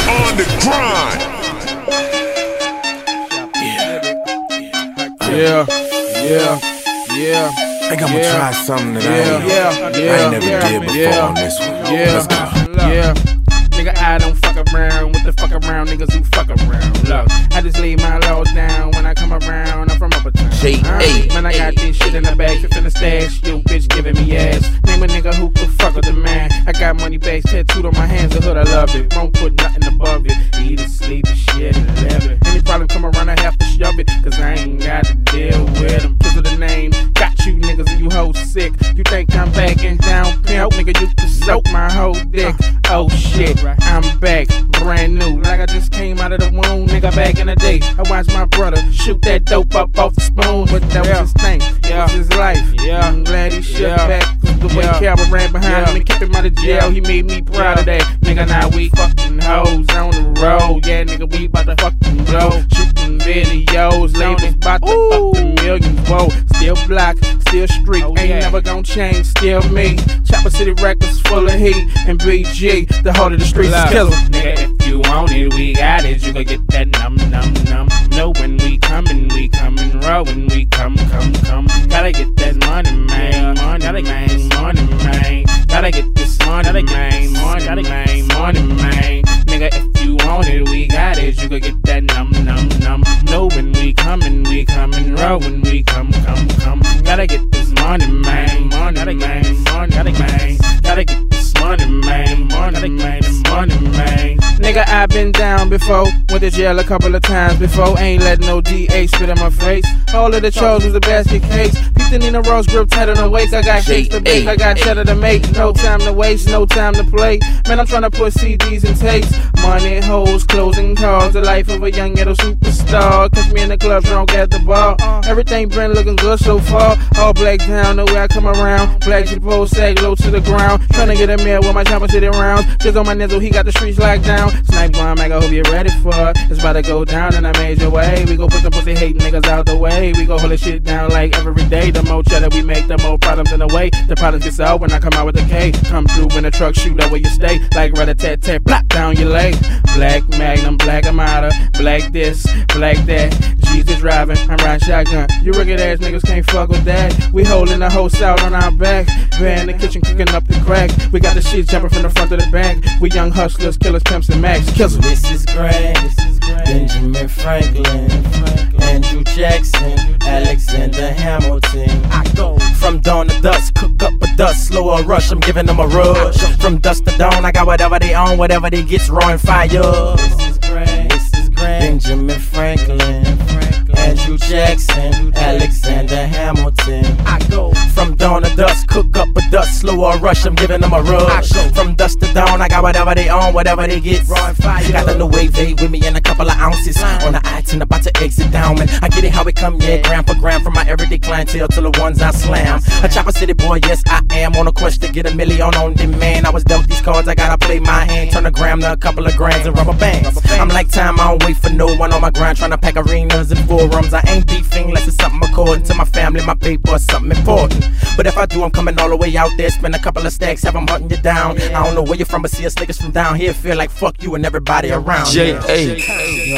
On the grind. Yeah. I think I'ma try something that I ain't never did before on this one. Let's go. Nigga, I don't fuck around with the fuck around niggas who fuck around. Look, I just lay my laws down when I come around. I'm from Uppertown. Man, I got this shit in the bag, fit in the stash. You bitch giving me ass. Name a nigga who could fuck with the man. I got money bags tattooed on my hands. The hood, I love it. Won't put nothing above it. Eat it, sleep it, shit, and live it. Any problem come around, I have to shove it. Cause I ain't got to deal with them. Kiss of the name. Got you niggas and you hoes sick. You think I'm backing down, pimp? Nigga, you can soak my whole dick. Oh shit, I'm back, brand new. Like I just came out of the womb, nigga, back in the day. I watched my brother shoot that dope up off the spoon. But that was his thing, that was his life. I'm glad he shook back. Cause the way Calvin ran behind him and kept him out of jail, he made me proud of that. Nigga, now we fucking hoes on the road. Yeah, nigga, we bout to fucking blow. Shooting videos, labels bout to fuck the millions. Whoa, still block, still street, ain't never gon' change, still me. Chopper City Records full of heat, and BG, the heart of the streets is killer. Nigga, if you want it, we got it. You gon' get that num. Know when we coming, rowing, we come. Gotta get that money, man. Money, man. Gotta get this money, man. Money, man. Nigga, if you want it, we got it. You gon' get that num. Know when we coming, rowing, we come. Gotta get this money, man. Money, man. Gotta get this money, man. Money, man. Nigga, I been down before, went to jail a couple of times before. Ain't let no DA spit in my face. All of the chose was a basket case. Peeped in a rose grip tight on the waist. I got cakes to bake, I got cheddar to make. No time to waste, no time to play. Man, I'm tryna put CDs and tapes. Money, hoes, closing cars. The life of a young ghetto superstar. Catch me in the club, drunk at the bar. Everything been looking good so far. All black down, the way I come around. Black Chipotle, sag low to the ground. Tryna get a meal with my Chopper City rounds. Just on my nizzle, he got the streets locked down. Snipe going, Mac, I hope you're ready for it. It's about to go down in a major way. We gon' put them pussy hating niggas out the way. We gon' hold this shit down like every day. The more cheddar we make, the more problems in the way. The problems get solved when I come out with a K. Come through in a truck, shoot up where you stay. Like rat-a-tat-tat, block down your leg. Black Magnum, black Armada, black this, black that. Jesus driving, I'm riding shotgun. You rugged ass niggas can't fuck with that. We holding the whole south on our back. We're in the kitchen cooking up the crack. We got the shit jumping from the front to the back. We young hustlers, killers, pimps, and max. Killers. This is Grant, Benjamin Franklin, Andrew Jackson, Alexander Hamilton. I go from dawn to dusk, cook up a dust, slow or rush, I'm giving them a rush. From dusk to dawn, I got whatever they own, whatever they get's raw and fire. This is Grant, Benjamin Franklin, Andrew Jackson, Alexander Hamilton. I go from dawn to dusk, cook up a dust, slow or rush, I'm giving them a rush. From dusk to dawn, I got whatever they own, whatever they get raw and fire. Got the new wave with me in a couple of ounces. On the I-10 about to exit down, man. I get it how it come, yeah, gram for gram. From my everyday clientele to the ones I slam. A Chopper City boy, yes I am. On a quest to get a million on demand. I was dealt these cards, I gotta play my hand. Turn a gram to a couple of grands and rubber bands. I'm like time, I don't wait for no one on my grind. Trying to pack arenas and forums. I ain't beefing unless it's something according to my family, my paper, or something important. But if I do, I'm coming all the way out there. Spend a couple of stacks, have them hunting you down. I don't know where you're from, but see us niggas from down here feel like fuck you and everybody around. J.A.